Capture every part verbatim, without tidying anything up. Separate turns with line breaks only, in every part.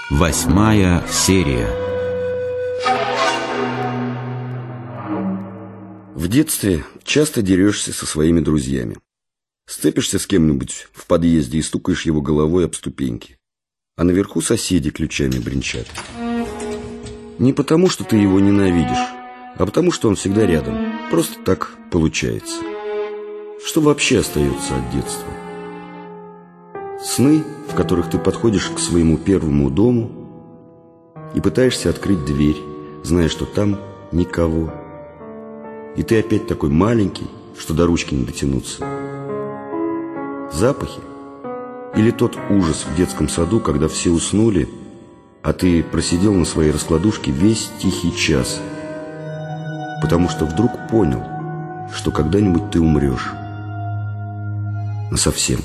Восьмая серия.
В детстве часто дерешься со своими друзьями. Сцепишься с кем-нибудь в подъезде и стукаешь его головой об ступеньки. А наверху соседи ключами бренчат. Не потому, что ты его ненавидишь, а потому, что он всегда рядом. Просто так получается. Что вообще остается от детства? Сны, в которых ты подходишь к своему первому дому и пытаешься открыть дверь, зная, что там никого. И ты опять такой маленький, что до ручки не дотянуться. Запахи? Или тот ужас в детском саду, когда все уснули, а ты просидел на своей раскладушке весь тихий час, потому что вдруг понял, что когда-нибудь ты умрешь. Насовсем.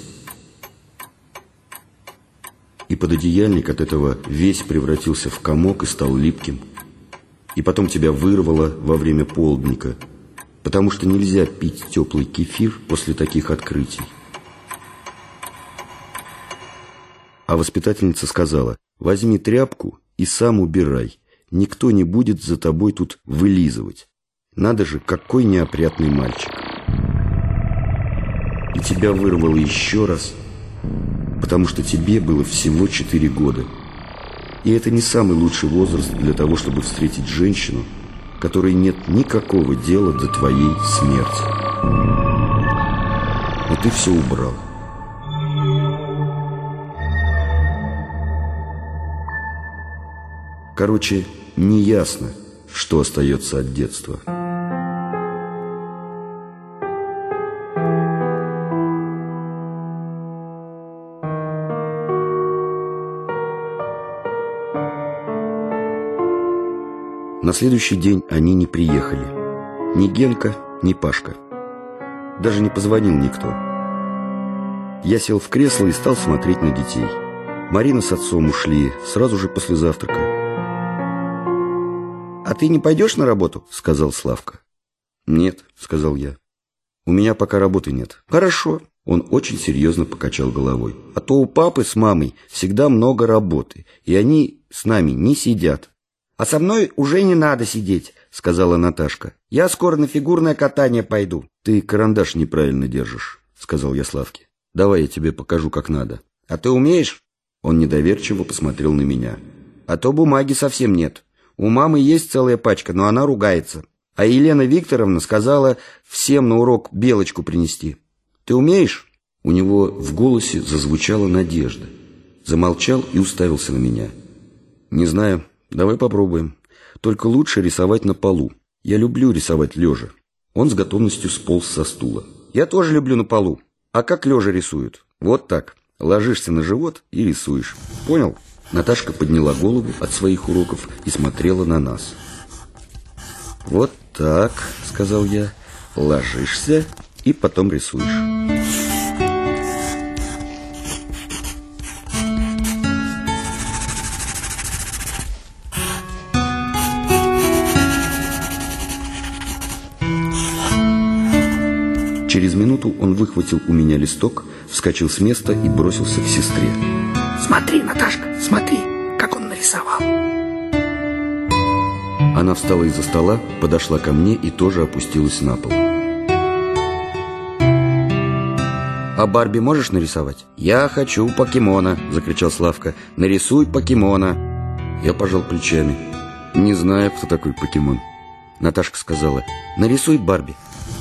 И пододеяльник от этого весь превратился в комок и стал липким. И потом тебя вырвало во время полдника, потому что нельзя пить теплый кефир после таких открытий. А воспитательница сказала: возьми тряпку и сам убирай. Никто не будет за тобой тут вылизывать. Надо же, какой неопрятный мальчик. И тебя вырвало еще раз, потому что тебе было всего четыре года. И это не самый лучший возраст для того, чтобы встретить женщину, которой нет никакого дела до твоей смерти. Но ты все убрал. Короче, неясно, что остается от детства. На следующий день они не приехали. Ни Генка, ни Пашка. Даже не позвонил никто. Я сел в кресло и стал смотреть на детей. Марина с отцом ушли сразу же после завтрака. «А ты не пойдешь на работу?» — сказал Славка. «Нет», — сказал я. «У меня пока работы нет». «Хорошо». Он очень серьезно покачал головой. «А то у папы с мамой всегда много работы, и они с нами не сидят». «А со мной уже не надо сидеть», — сказала Наташка. «Я скоро на фигурное катание пойду». «Ты карандаш неправильно держишь», — сказал я Славке. «Давай я тебе покажу, как надо». «А ты умеешь?» Он недоверчиво посмотрел на меня. «А то бумаги совсем нет. У мамы есть целая пачка, но она ругается. А Елена Викторовна сказала всем на урок белочку принести. Ты умеешь?» У него в голосе зазвучала надежда. Замолчал и уставился на меня. «Не знаю. Давай попробуем. Только лучше рисовать на полу. Я люблю рисовать лежа». Он с готовностью сполз со стула. «Я тоже люблю на полу. А как лежа рисуют? Вот так. Ложишься на живот и рисуешь. Понял?» Наташка подняла голову от своих уроков и смотрела на нас. «Вот так», — сказал я. «Ложишься и потом рисуешь». Через минуту он выхватил у меня листок, вскочил с места и бросился к сестре. «Смотри, Наташка, смотри, как он нарисовал!» Она встала из-за стола, подошла ко мне и тоже опустилась на пол. «А Барби можешь нарисовать?» «Я хочу покемона!» — закричал Славка. «Нарисуй покемона!» Я пожал плечами. «Не знаю, кто такой покемон». Наташка сказала: «Нарисуй Барби».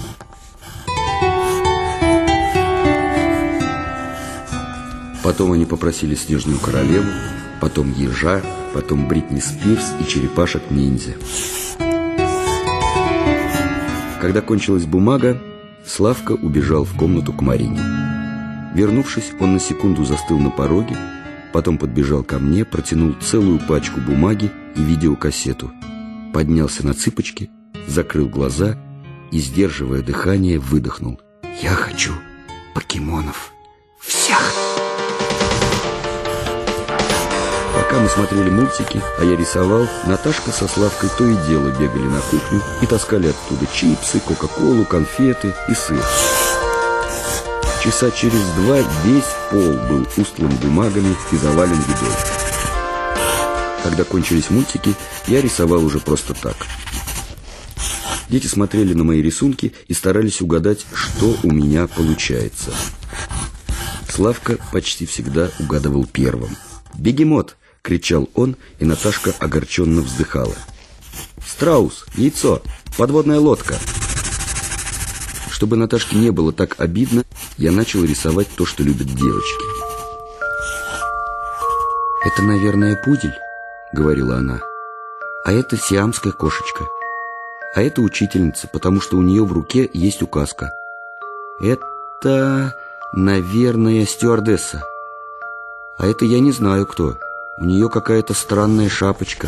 Потом они попросили Снежную королеву, потом ежа, потом Бритни Спирс и черепашек-ниндзя. Когда кончилась бумага, Славка убежал в комнату к Марине. Вернувшись, он на секунду застыл на пороге, потом подбежал ко мне, протянул целую пачку бумаги и видеокассету, поднялся на цыпочки, закрыл глаза и, сдерживая дыхание, выдохнул: «Я хочу покемонов всех!» Пока мы смотрели мультики, а я рисовал, Наташка со Славкой то и дело бегали на кухню и таскали оттуда чипсы, кока-колу, конфеты и сыр. Часа через два весь пол был устлан бумагами и завален едой. Когда кончились мультики, я рисовал уже просто так. Дети смотрели на мои рисунки и старались угадать, что у меня получается. Славка почти всегда угадывал первым. «Бегемот!» — кричал он, и Наташка огорченно вздыхала. «Страус! Яйцо! Подводная лодка!» Чтобы Наташке не было так обидно, я начал рисовать то, что любят девочки. «Это, наверное, пудель», — говорила она. «А это сиамская кошечка. А это учительница, потому что у нее в руке есть указка. Это, наверное, стюардесса. А это я не знаю кто. У нее какая-то странная шапочка».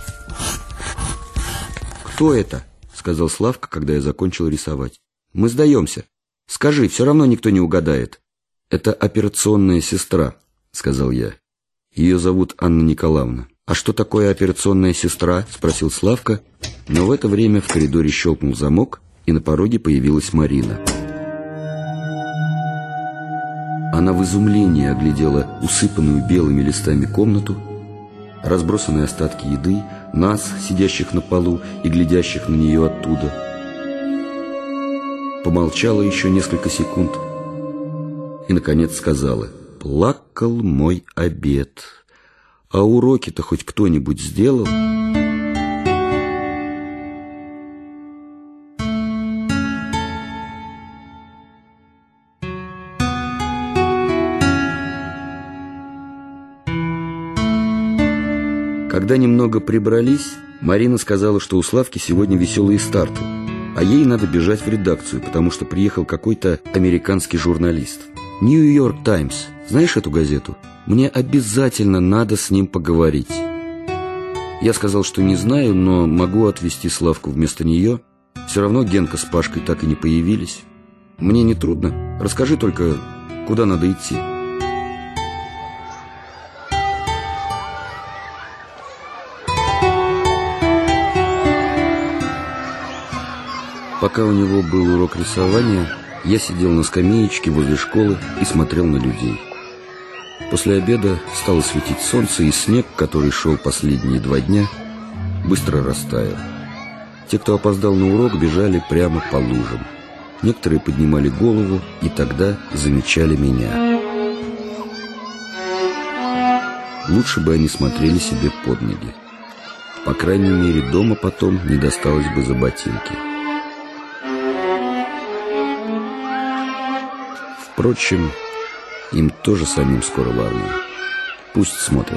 «Кто это?» — сказал Славка, когда я закончил рисовать. «Мы сдаемся. Скажи, все равно никто не угадает». «Это операционная сестра», — сказал я. «Ее зовут Анна Николаевна». «А что такое операционная сестра?» — спросил Славка. Но в это время в коридоре щелкнул замок, и на пороге появилась Марина. Она в изумлении оглядела усыпанную белыми листами комнату, разбросанные остатки еды, нас, сидящих на полу и глядящих на нее оттуда. Помолчала еще несколько секунд и, наконец, сказала: «Плакал мой обед. А уроки-то хоть кто-нибудь сделал?» Когда немного прибрались, Марина сказала, что у Славки сегодня веселые старты, а ей надо бежать в редакцию, потому что приехал какой-то американский журналист. «Нью-Йорк Таймс». Знаешь эту газету? Мне обязательно надо с ним поговорить. Я сказал, что не знаю, но могу отвезти Славку вместо нее. Все равно Генка с Пашкой так и не появились. Мне не трудно. Расскажи только, куда надо идти. Пока у него был урок рисования, я сидел на скамеечке возле школы и смотрел на людей. После обеда стало светить солнце, и снег, который шел последние два дня, быстро растаял. Те, кто опоздал на урок, бежали прямо по лужам. Некоторые поднимали голову и тогда замечали меня. Лучше бы они смотрели себе под ноги. По крайней мере, дома потом не досталось бы за ботинки. Впрочем, им тоже самим скоро в армию. Пусть смотрят.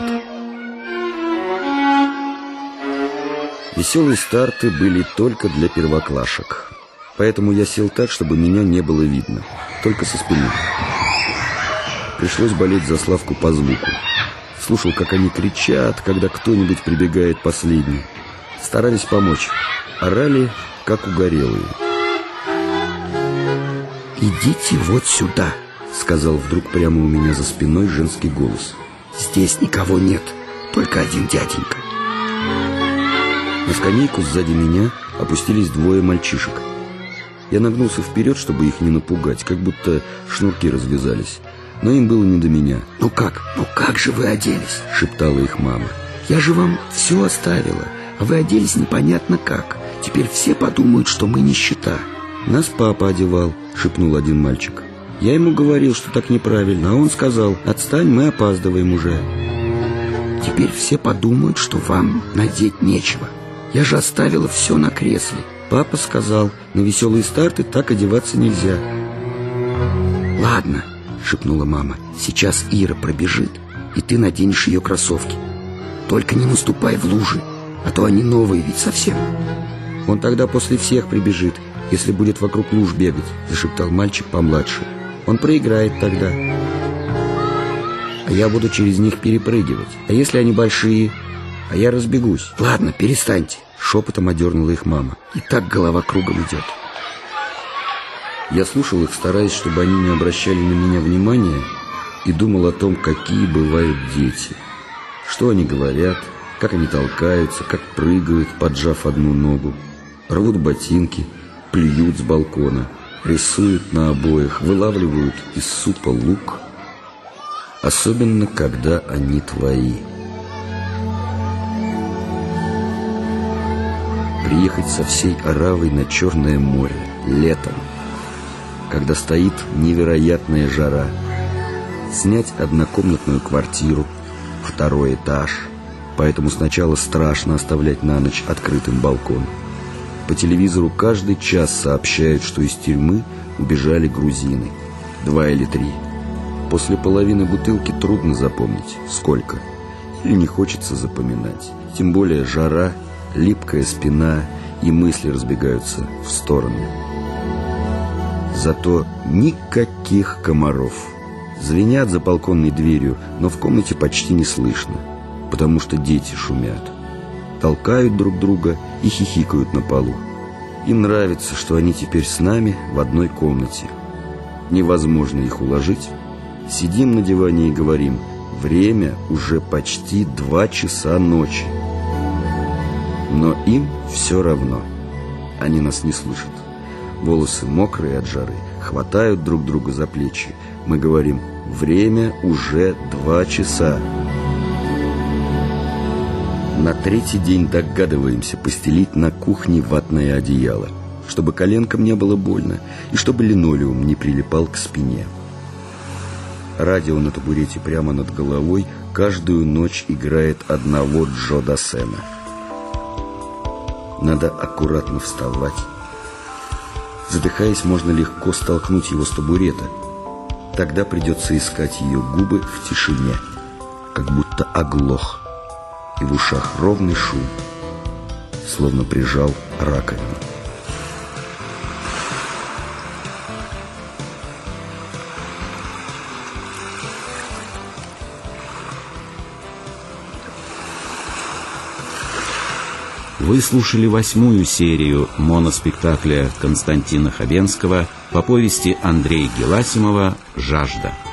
Веселые старты были только для первоклашек. Поэтому я сел так, чтобы меня не было видно, только со спины. Пришлось болеть за Славку по звуку. Слушал, как они кричат, когда кто-нибудь прибегает последний. Старались помочь. Орали, как угорелые. «Идите вот сюда», — сказал вдруг прямо у меня за спиной женский голос. «Здесь никого нет, только один дяденька». На скамейку сзади меня опустились двое мальчишек. Я нагнулся вперед, чтобы их не напугать, как будто шнурки развязались. Но им было не до меня. «Ну как? Ну как же вы оделись?» — шептала их мама. «Я же вам все оставила, а вы оделись непонятно как. Теперь все подумают, что мы нищета». «Нас папа одевал», — шепнул один мальчик. «Я ему говорил, что так неправильно, а он сказал: отстань, мы опаздываем уже». «Теперь все подумают, что вам надеть нечего. Я же оставила все на кресле». «Папа сказал, на веселые старты так одеваться нельзя». «Ладно», — шепнула мама, — «сейчас Ира пробежит, и ты наденешь ее кроссовки. Только не наступай в лужи, а то они новые ведь совсем». «Он тогда после всех прибежит, если будет вокруг луж бегать», — зашептал мальчик помладше. «Он проиграет тогда. А я буду через них перепрыгивать. А если они большие? А я разбегусь». «Ладно, перестаньте», — шепотом одернула их мама. «И так голова кругом идет». Я слушал их, стараясь, чтобы они не обращали на меня внимания, и думал о том, какие бывают дети. Что они говорят, как они толкаются, как прыгают, поджав одну ногу, рвут ботинки, плюют с балкона, рисуют на обоях, вылавливают из супа лук. Особенно, когда они твои. приехать со всей оравой на Черное море летом, когда стоит невероятная жара, снять однокомнатную квартиру, второй этаж, поэтому сначала страшно оставлять на ночь открытым балкон. По телевизору каждый час сообщают, что из тюрьмы убежали грузины. Два или три. После половины бутылки трудно запомнить, сколько. Или не хочется запоминать. Тем более жара, липкая спина и мысли разбегаются в стороны. Зато никаких комаров. Звенят за балконной дверью, но в комнате почти не слышно, потому что дети шумят. Толкают друг друга и хихикают на полу. Им нравится, что они теперь с нами в одной комнате. Невозможно их уложить. Сидим на диване и говорим: время уже почти два часа ночи. Но им все равно. Они нас не слышат. Волосы мокрые от жары, хватают друг друга за плечи. Мы говорим: время уже два часа. На третий день догадываемся постелить на кухне ватное одеяло, чтобы коленкам не было больно и чтобы линолеум не прилипал к спине. Радио на табурете прямо над головой каждую ночь играет одного Джо Дассена. Надо аккуратно вставать. Задыхаясь, можно легко столкнуть его с табурета. Тогда придется искать ее губы в тишине, как будто оглох. И в ушах ровный шум, словно прижал раковину.
Вы слушали восьмую серию моноспектакля Константина Хабенского по повести Андрея Геласимова «Жажда».